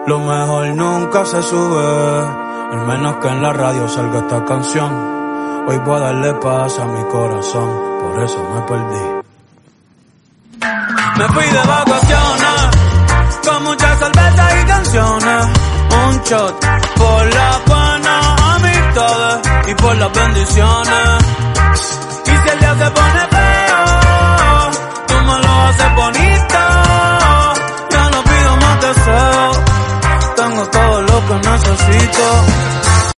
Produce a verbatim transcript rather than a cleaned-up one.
Lo mejor nunca se sube, al menos que en la radio salga esta canción. Hoy voy a darle paz a mi corazón, por eso me perdí. Me fui de vacaciones, con muchas cervezas y canciones. Un shot por las buenas amistades y por las bendiciones. Y si el día se pone